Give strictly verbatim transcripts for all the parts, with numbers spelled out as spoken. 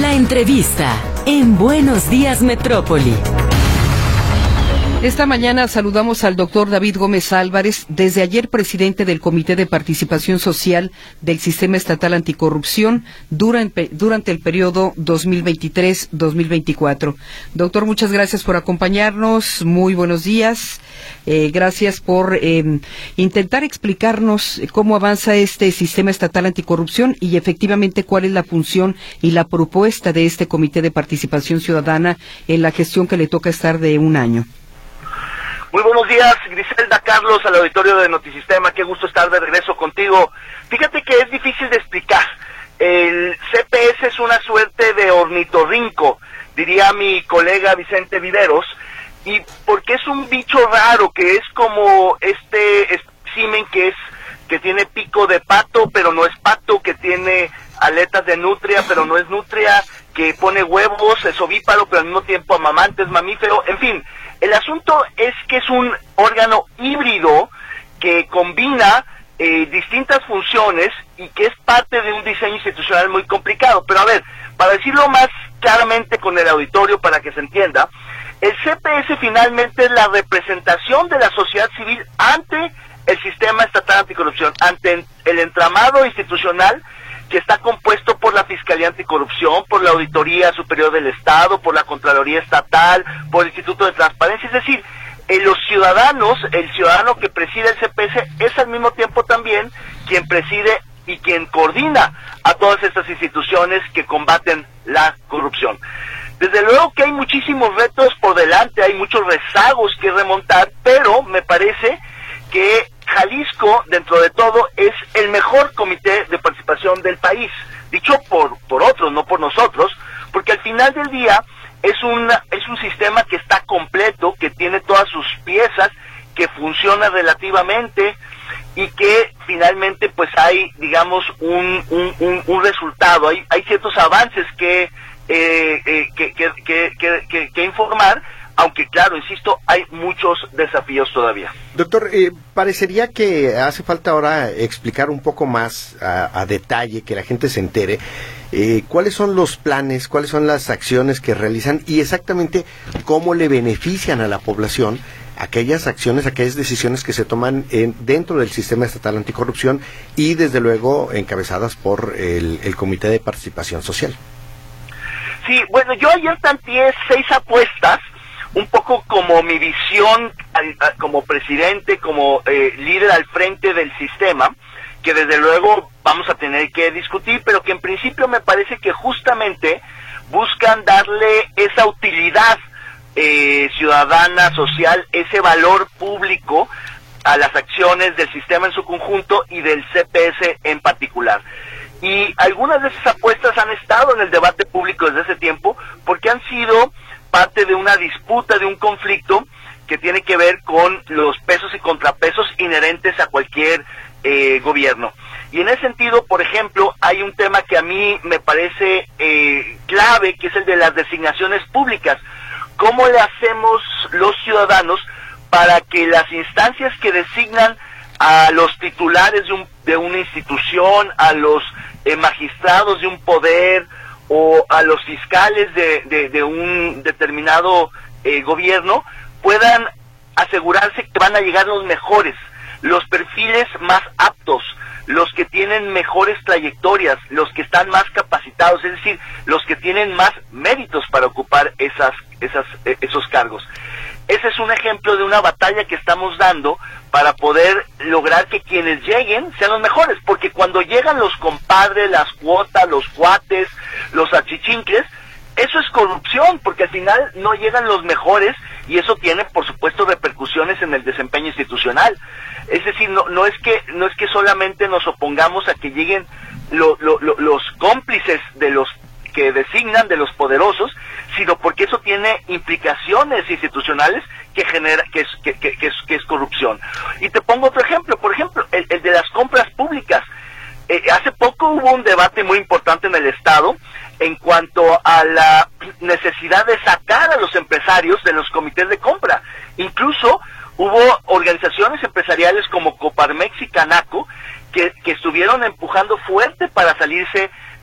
La entrevista en Buenos Días Metrópoli. Esta mañana saludamos al doctor David Gómez Álvarez, desde ayer presidente del Comité de Participación Social del Sistema Estatal Anticorrupción durante, durante el periodo dos mil veintitrés dos mil veinticuatro. Doctor, muchas gracias por acompañarnos, muy buenos días. Eh, gracias por eh, intentar explicarnos cómo avanza este Sistema Estatal Anticorrupción y efectivamente cuál es la función y la propuesta de este Comité de Participación Ciudadana en la gestión que le toca estar de un año. Muy buenos días, Griselda, Carlos, al auditorio de Notisistema, qué gusto estar de regreso contigo. Fíjate que es difícil de explicar. El C P S es una suerte de ornitorrinco, diría mi colega Vicente Viveros, y porque es un bicho raro, que es como este espécimen que es que tiene pico de pato, pero no es pato, que tiene aletas de nutria, pero no es nutria, que pone huevos, es ovíparo, pero al mismo tiempo amamante, es mamífero, en fin. El asunto es que es un órgano híbrido que combina eh, distintas funciones y que es parte de un diseño institucional muy complicado. Pero a ver, para decirlo más claramente con el auditorio para que se entienda, el C P S finalmente es la representación de la sociedad civil ante el Sistema Estatal Anticorrupción, ante el entramado institucional que está compuesto por la Fiscalía Anticorrupción, por la Auditoría Superior del Estado, por la Contraloría Estatal, por el Instituto de Transparencia. Es decir, eh, los ciudadanos, el ciudadano que preside el C P S es al mismo tiempo también quien preside y quien coordina a todas estas instituciones que combaten la corrupción. Desde luego que hay muchísimos retos por delante, hay muchos rezagos que remontar, pero me parece que Jalisco, dentro de todo, es el mejor comité de participación del país, dicho por por otros, no por nosotros, porque al final del día es un es un sistema que está completo, que tiene todas sus piezas, que funciona relativamente y que finalmente pues hay, digamos, un un, un, un resultado, hay hay ciertos avances que eh, eh, que, que, que, que, que, que informar. Aunque claro, insisto, hay muchos desafíos todavía. Doctor, eh, parecería que hace falta ahora explicar un poco más a, a detalle, que la gente se entere, eh, cuáles son los planes, cuáles son las acciones que realizan y exactamente cómo le benefician a la población aquellas acciones, aquellas decisiones que se toman en, dentro del Sistema Estatal Anticorrupción y desde luego encabezadas por el, el Comité de Participación Social. Sí, bueno, yo ayer planteé seis apuestas, un poco como mi visión como presidente, como eh, líder al frente del sistema, que desde luego vamos a tener que discutir, pero que en principio me parece que justamente buscan darle esa utilidad eh, ciudadana, social, ese valor público a las acciones del sistema en su conjunto y del C P S en particular. Y algunas de esas apuestas han estado en el debate público desde ese tiempo, porque han sido parte de una disputa, de un conflicto que tiene que ver con los pesos y contrapesos inherentes a cualquier eh, gobierno. Y en ese sentido, por ejemplo, hay un tema que a mí me parece eh, clave, que es el de las designaciones públicas. ¿Cómo le hacemos los ciudadanos para que las instancias que designan a los titulares de, un, de una institución, a los eh, magistrados de un poder, o a los fiscales de, de, de un determinado eh, gobierno, puedan asegurarse que van a llegar los mejores, los perfiles más aptos, los que tienen mejores trayectorias, los que están más capacitados, es decir, los que tienen más méritos para ocupar esas, esas, eh, esos cargos? Ese es un ejemplo de una batalla que estamos dando para poder lograr que quienes lleguen sean los mejores, porque cuando llegan los compadres, las cuotas, los cuates, los achichincles, eso es corrupción, porque al final no llegan los mejores y eso tiene, por supuesto, repercusiones en el desempeño institucional. Es decir, no, no es que no es que solamente nos opongamos a que lleguen lo, lo, lo, los cómplices de los que designan, de los poderosos, sino porque eso tiene implicaciones institucionales que genera que es que, que, que es que es corrupción. Y te pongo otro ejemplo, por ejemplo, el, el de las compras públicas. Eh, hace poco hubo un debate muy importante en el Estado en cuanto a la necesidad de sacar a los empresarios de los comités de compra. Incluso hubo organizaciones empresariales como Coparmex y Canaco que, que estuvieron empujando fuerte para salirse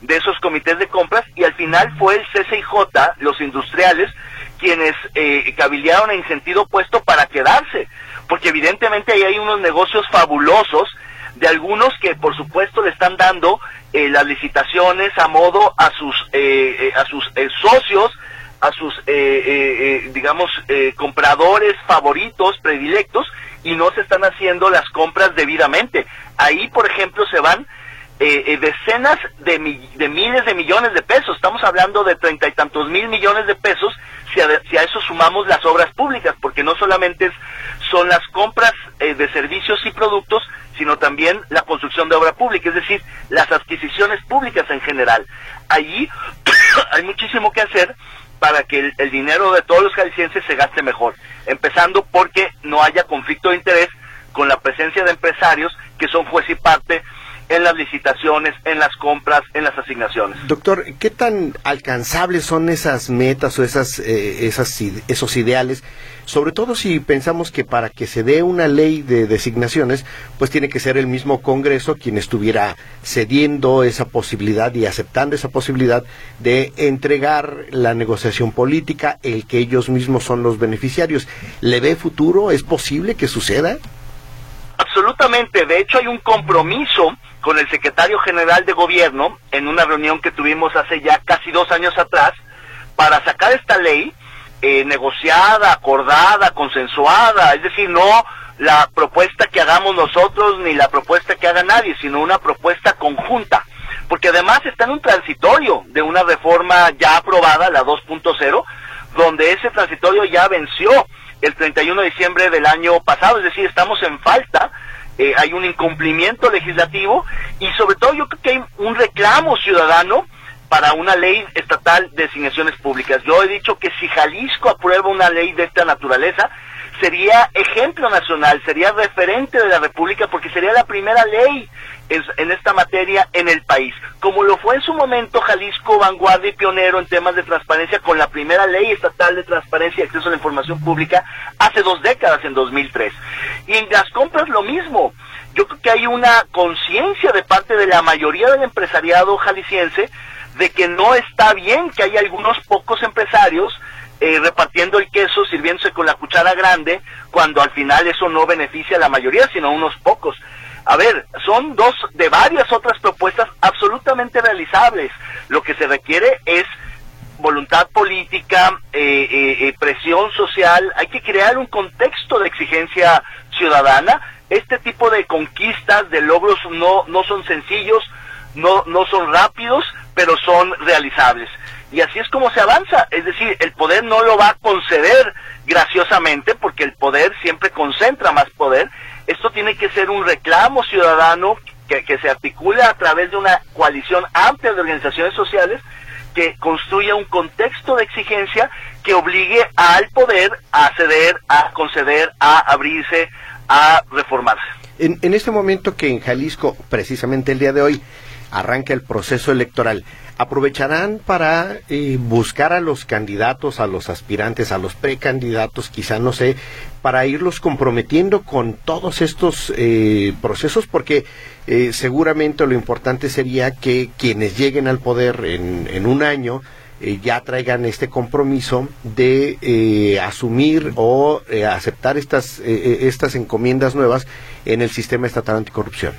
de esos comités de compras, y al final fue el C C I J, los industriales, quienes eh, cabildearon en sentido opuesto para quedarse, porque evidentemente ahí hay unos negocios fabulosos de algunos que por supuesto le están dando eh, las licitaciones a modo a sus eh, eh, a sus eh, socios, a sus eh, eh, eh, digamos eh, compradores favoritos, predilectos, y no se están haciendo las compras debidamente. Ahí, por ejemplo, se van eh, eh, decenas de, mi, de miles de millones de pesos. Estamos hablando de treinta y tantos mil millones de pesos si a, si a eso sumamos las obras públicas, porque no solamente es, son las compras eh, de servicios y productos, sino también la construcción de obra pública, es decir, las adquisiciones públicas en general. Allí hay muchísimo que hacer para que el, el dinero de todos los jaliscienses se gaste mejor, empezando porque no haya conflicto de interés con la presencia de empresarios que son juez y parte en las licitaciones, en las compras, en las asignaciones. Doctor, ¿qué tan alcanzables son esas metas o esas, eh, esas esos ideales? Sobre todo si pensamos que para que se dé una ley de designaciones, pues tiene que ser el mismo Congreso quien estuviera cediendo esa posibilidad y aceptando esa posibilidad de entregar la negociación política, el que ellos mismos son los beneficiarios. ¿Le ve futuro? ¿Es posible que suceda? Absolutamente. De hecho, hay un compromiso con el secretario general de gobierno en una reunión que tuvimos hace ya casi dos años atrás para sacar esta ley eh, negociada, acordada, consensuada, es decir, no la propuesta que hagamos nosotros ni la propuesta que haga nadie, sino una propuesta conjunta, porque además está en un transitorio de una reforma ya aprobada, la dos punto cero, donde ese transitorio ya venció el treinta y uno de diciembre del año pasado, es decir, estamos en falta. Eh, hay un incumplimiento legislativo y sobre todo yo creo que hay un reclamo ciudadano para una ley estatal de designaciones públicas. Yo he dicho que si Jalisco aprueba una ley de esta naturaleza, sería ejemplo nacional, sería referente de la República, porque sería la primera ley en, en esta materia en el país, como lo fue en su momento Jalisco, vanguardia y pionero en temas de transparencia con la primera ley estatal de transparencia y acceso a la información pública hace dos décadas, en dos mil tres. Y en las compras lo mismo. Yo creo que hay una conciencia de parte de la mayoría del empresariado jalisciense de que no está bien que haya algunos pocos empresarios Eh, repartiendo el queso, sirviéndose con la cuchara grande, cuando al final eso no beneficia a la mayoría, sino a unos pocos. A ver, son dos de varias otras propuestas absolutamente realizables. Lo que se requiere es voluntad política, eh, eh, eh, presión social. Hay que crear un contexto de exigencia ciudadana. Este tipo de conquistas, de logros, no, no son sencillos, no, no son rápidos, pero son realizables. Y así es como se avanza, es decir, el poder no lo va a conceder graciosamente, porque el poder siempre concentra más poder. Esto tiene que ser un reclamo ciudadano que, que se articula a través de una coalición amplia de organizaciones sociales que construya un contexto de exigencia que obligue al poder a ceder, a conceder, a abrirse, a reformarse. En, en este momento que en Jalisco, precisamente el día de hoy, arranca el proceso electoral, ¿aprovecharán para eh, buscar a los candidatos, a los aspirantes, a los precandidatos, quizá, no sé, para irlos comprometiendo con todos estos eh, procesos? Porque eh, seguramente lo importante sería que quienes lleguen al poder en, en un año eh, ya traigan este compromiso de eh, asumir o eh, aceptar estas, eh, estas encomiendas nuevas en el sistema estatal anticorrupción.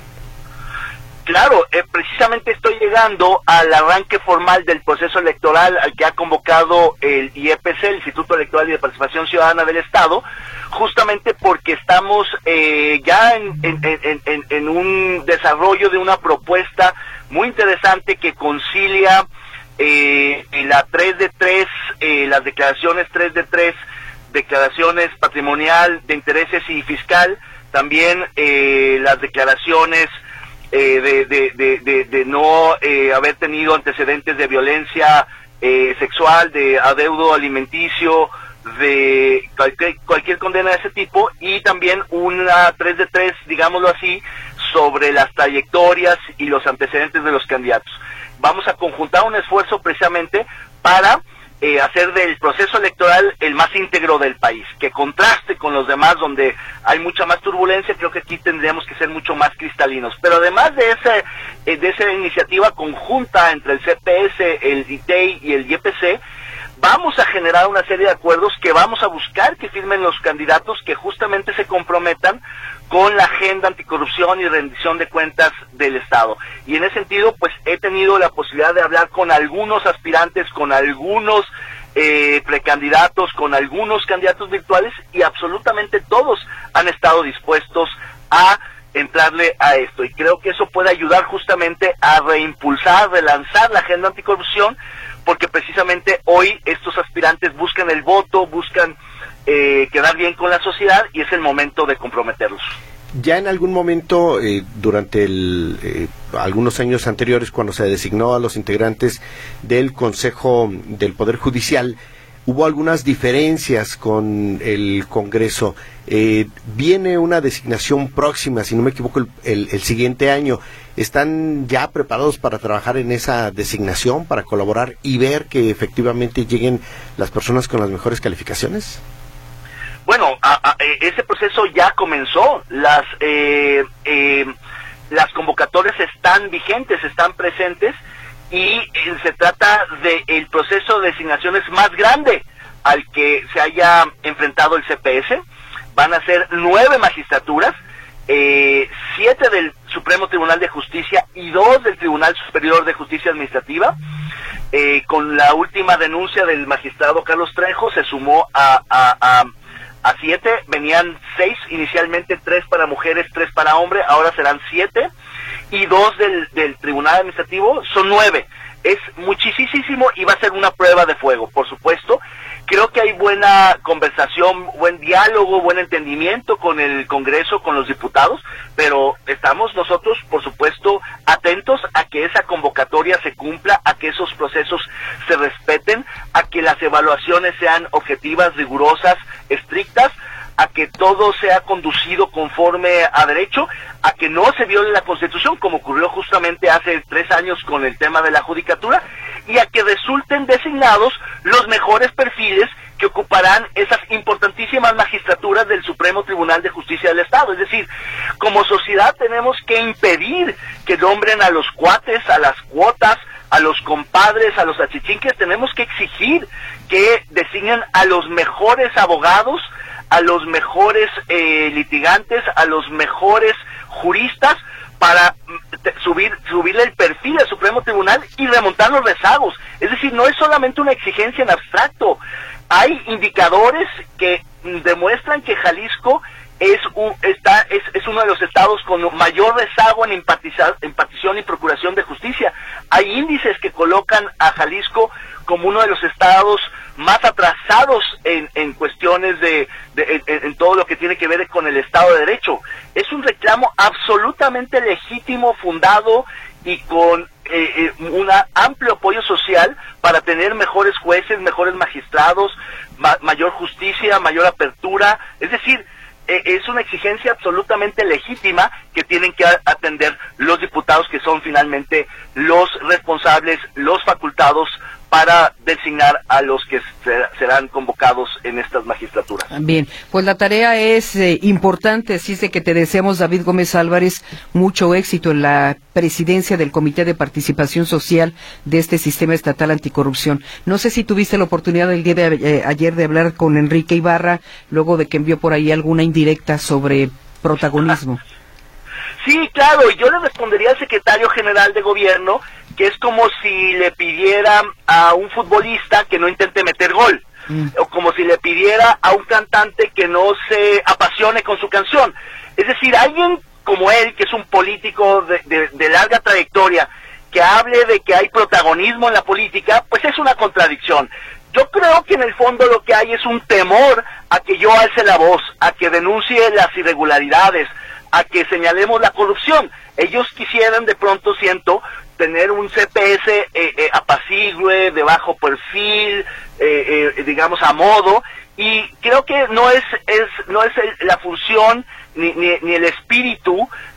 Claro, eh, precisamente estoy llegando al arranque formal del proceso electoral al que ha convocado el I E P C, el Instituto Electoral y de Participación Ciudadana del Estado, justamente porque estamos eh, ya en, en, en, en, en un desarrollo de una propuesta muy interesante que concilia eh, la tres de tres, eh, las declaraciones tres de tres, declaraciones patrimonial, de intereses y fiscal, también eh, las declaraciones Eh, de, de, de, de, de no eh, haber tenido antecedentes de violencia eh, sexual, de adeudo alimenticio, de cualquier, cualquier condena de ese tipo, y también una tres de tres, digámoslo así, sobre las trayectorias y los antecedentes de los candidatos. Vamos a conjuntar un esfuerzo precisamente para eh, hacer del proceso electoral el más íntegro del país, que contraste con los demás donde hay mucha más turbulencia. Creo que aquí tendríamos que ser mucho más cristalinos. Pero además de esa, eh, de esa iniciativa conjunta entre el C P S, el I T E I y el I E P C, vamos a generar una serie de acuerdos que vamos a buscar que firmen los candidatos que justamente se comprometan con la agenda anticorrupción y rendición de cuentas del Estado. Y en ese sentido, pues he tenido la posibilidad de hablar con algunos aspirantes, con algunos eh, precandidatos, con algunos candidatos virtuales, y absolutamente todos han estado dispuestos a entrarle a esto. Y creo que eso puede ayudar justamente a reimpulsar, relanzar la agenda anticorrupción, porque precisamente hoy estos aspirantes buscan el voto, buscan eh, quedar bien con la sociedad, y es el momento de comprometerlos. Ya en algún momento, eh, durante el, eh, algunos años anteriores, cuando se designó a los integrantes del Consejo del Poder Judicial, hubo algunas diferencias con el Congreso. Eh, viene una designación próxima, si no me equivoco, el, el, el siguiente año. ¿Están ya preparados para trabajar en esa designación, para colaborar y ver que efectivamente lleguen las personas con las mejores calificaciones? Bueno, a, a, ese proceso ya comenzó. Las eh, eh, las convocatorias están vigentes, están presentes, y eh, se trata del proceso de designaciones más grande al que se haya enfrentado el C P S. Van a ser nueve magistraturas, eh, siete del Supremo Tribunal de Justicia y dos del Tribunal Superior de Justicia Administrativa. Eh, con la última denuncia del magistrado Carlos Trejo se sumó a, a, a a siete. Venían seis inicialmente, tres para mujeres, tres para hombres, ahora serán siete, y dos del, del Tribunal Administrativo, son nueve. Es muchísimo y va a ser una prueba de fuego, por supuesto. Creo que hay buena conversación, buen diálogo, buen entendimiento con el Congreso, con los diputados, pero estamos nosotros, por supuesto, atentos a que esa convocatoria se cumpla, a que esos procesos se respeten, a que las evaluaciones sean objetivas, rigurosas, estrictas, a que todo sea conducido conforme a derecho, a que no se viole la Constitución, como ocurrió justamente hace tres años con el tema de la judicatura, y a que resulten designados los mejores perfiles que ocuparán esas importantísimas magistraturas del Supremo Tribunal de Justicia del Estado. Es decir, como sociedad tenemos que impedir que nombren a los cuates, a las cuotas, a los compadres, a los achichinques. Tenemos que exigir que designen a los mejores abogados, a los mejores eh, litigantes, a los mejores juristas, para subir subirle el perfil al Supremo Tribunal y remontar los rezagos. Es decir, no es solamente una exigencia en abstracto. Hay indicadores que demuestran que Jalisco es un, está, es, es uno de los estados con mayor rezago en impartizar, impartición y procuración de justicia. Hay índices que colocan a Jalisco como uno de los estados más atrasados en, en cuestiones de, de en, en todo lo que tiene que ver con el Estado de Derecho. Es un reclamo absolutamente legítimo, fundado y con eh, eh, un amplio apoyo social para tener mejores jueces, mejores magistrados, ma mayor justicia, mayor apertura. Es decir, eh, es una exigencia absolutamente legítima que tienen que atender los diputados, que son finalmente los responsables, los facultados para designar a los que serán convocados en estas magistraturas. Bien, pues la tarea es eh, importante, así es de que te deseamos, David Gómez Álvarez, mucho éxito en la presidencia del Comité de Participación Social de este Sistema Estatal Anticorrupción. No sé si tuviste la oportunidad el día de eh, ayer de hablar con Enrique Ibarra, luego de que envió por ahí alguna indirecta sobre protagonismo. Sí, claro, y yo le respondería al secretario general de gobierno que es como si le pidiera a un futbolista que no intente meter gol, mm. o como si le pidiera a un cantante que no se apasione con su canción. Es decir, alguien como él, que es un político de, de, de larga trayectoria, que hable de que hay protagonismo en la política, pues es una contradicción. Yo creo que en el fondo lo que hay es un temor a que yo alce la voz, a que denuncie las irregularidades, a que señalemos la corrupción. Ellos quisieran, de pronto siento, tener un C P S eh, eh, apacible, de bajo perfil, eh, eh, digamos a modo, y creo que no es, es no es el, la función ni, ni, ni el espíritu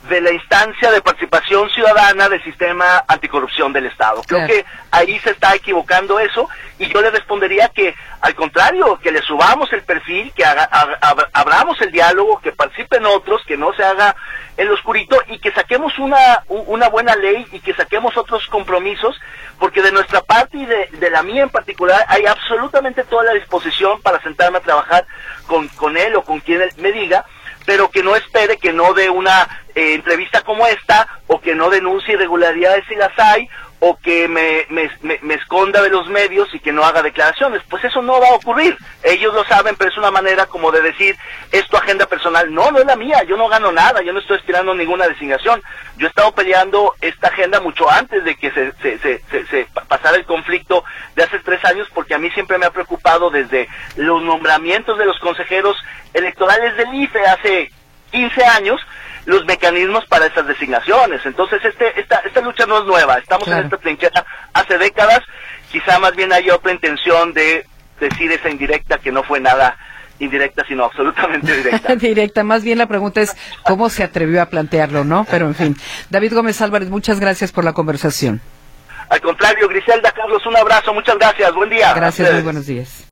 de la instancia de participación ciudadana del sistema anticorrupción del Estado. Creo Claro. que ahí se está equivocando eso, y yo le respondería que, al contrario, que le subamos el perfil, que haga, ab, abramos el diálogo, que participen otros, que no se haga el oscurito, y que saquemos una, una buena ley, y que saquemos otros compromisos, porque de nuestra parte y de, de la mía en particular, hay absolutamente toda la disposición para sentarme a trabajar con, con él o con quien él me diga, pero que no espere que no dé una eh, entrevista como esta, o que no denuncie irregularidades si las hay, o que me, me, me, me esconda de los medios y que no haga declaraciones. Pues eso no va a ocurrir. Ellos lo saben, pero es una manera como de decir, es tu agenda personal. No, no es la mía, yo no gano nada, yo no estoy aspirando a ninguna designación. Yo he estado peleando esta agenda mucho antes de que se, se, se, se, se pasara el conflicto de hace tres años, porque a mí siempre me ha preocupado desde los nombramientos de los consejeros electorales del I F E hace quince años, los mecanismos para esas designaciones. Entonces este esta esta lucha no es nueva, estamos claro. en esta trinchera hace décadas. Quizá más bien haya otra intención de decir esa indirecta, que no fue nada indirecta, sino absolutamente directa. Directa, más bien la pregunta es cómo se atrevió a plantearlo, ¿no? Pero en fin. David Gómez Álvarez, muchas gracias por la conversación. Al contrario, Griselda, Carlos, un abrazo, muchas gracias, buen día. Gracias, muy buenos días.